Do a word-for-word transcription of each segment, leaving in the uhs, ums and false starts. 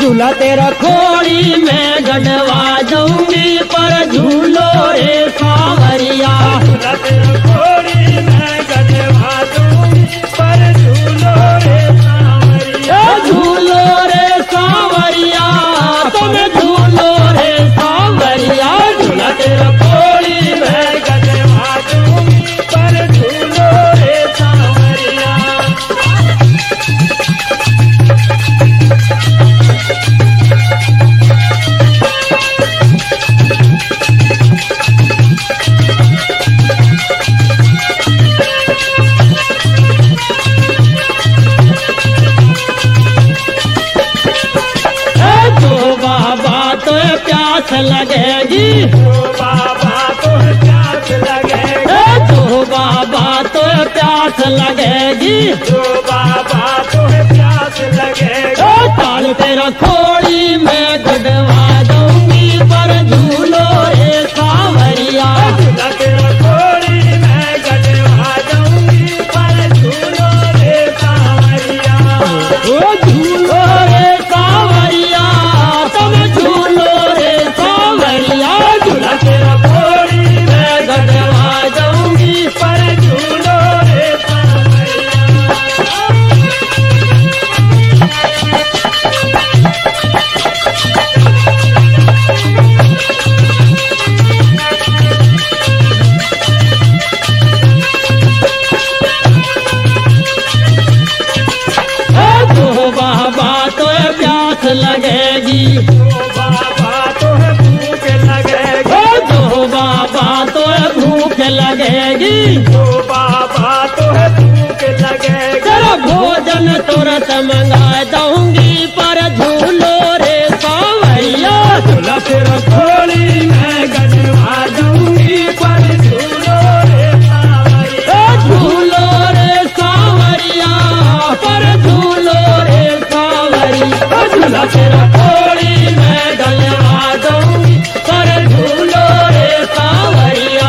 झूला तेरा खोड़ी में गढ़वा जाऊंगी पर झूलो रे सावरिया। झूला तेरा खोड़ी में गढ़वा जाऊंगी पर झूलो रे सावरिया। झूलो रे सावरिया तुम झूलो रे सावरिया। झूला तेरा खोड़ी में गढ़वा जाऊंगी पर झूलो रे सावरिया। प्यास लगेगी तो बाबा तो प्यास लगेगी। तो बाबा तो प्यास लगेगी तो बाबा तो प्यास लगेगी। ताल तेरा खोड़ी में गढ़वा दूंगी पर झूलो रे सावरिया। झूला तेरा खोड़ी में गढ़वा दूंगी पर झूलो रे सावरिया। ओ झूलो रे सावरिया तुम झूलो रे सावरिया। झूला तेरा खोड़ी में गढ़वा दूंगी पर झूलो रे सावरिया। तो बाबा तो प्यास लगेगी तो बाबा तो भूख लगेगी। तो बाबा तो भूख लगेगी तो बाबा तो भूख लगेगी। तेरा भोजन तुरंत मंगा दूंगी पर झूलो रे सावरिया। झूला तेरा खोड़ी में गढ़वा दूंगी पर झूलो रे सावरिया। झूलो रे सावरिया पर झूलो रे सावरिया। झूला तेरा खोड़ी में डलवा दूंगी पर झूलो रे सावरिया।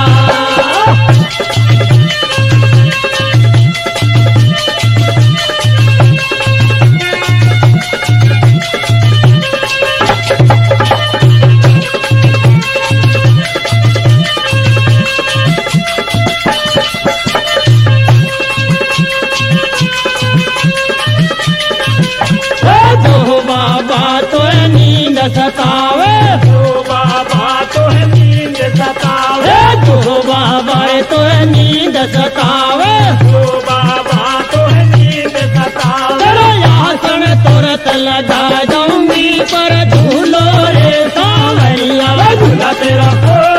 जो बाबा तो नींद सतावे तो बाबा तो नींद सतावे। जो बाबा तो नींद सतावे तो बाबा तो नींद सतावे। तेरा आसन तुरंत लगा दूंगी पर झूलो रे सावरिया। झूला तेरा खोड़ी